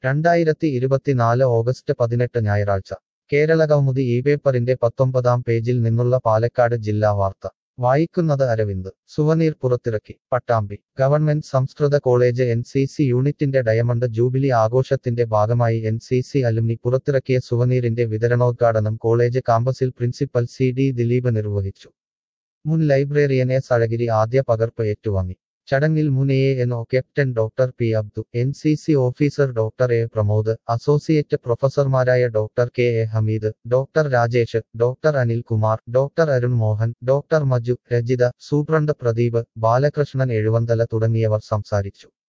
2024 August 18 ഞായറാഴ്ച കേരളകൗമുദി ഈ പേപ്പറിന്റെ 19-ാം പേജിൽ നിന്നുള്ള പാലക്കാട് ജില്ലാ വാർത്ത വായിക്കുന്നത് അരവിന്ദ് സുവനീർ പുറത്തിറക്കി പട്ടാമ്പി ഗവൺമെന്റ് സംസ്കൃത കോളേജ് NCC യൂണിറ്റിന്റെ ഡയമണ്ട് ജൂബിലി ആഘോഷത്തിന്റെ ഭാഗമായി NCC അലുമിനി പുറത്തിറക്കിയ സുവനീറിന്റെ വിതരണോദ്ഘാടനം കോളേജ് കാമ്പസിൽ പ്രിൻസിപ്പൽ CD ദിലീപ് നിർവഹിച്ചു. മുൻ ലൈബ്രറിയൻ S അഴഗിരി ആദ്യ പകർപ്പ് ഏറ്റുവാങ്ങി. ചടങ്ങിൽ മുൻ ANO captain doctor P Abdu, NCC officer doctor A Pramod, associate പ്രൊഫസർമാരായ doctor KA Hameed, doctor Rajesh, doctor Anil Kumar, doctor Arun Mohan, doctor Maju, Rejitha, superintendent Pradeep, Balakrishnan Ezhuvanthala തുടങ്ങിയവർ സംസാരിച്ചു.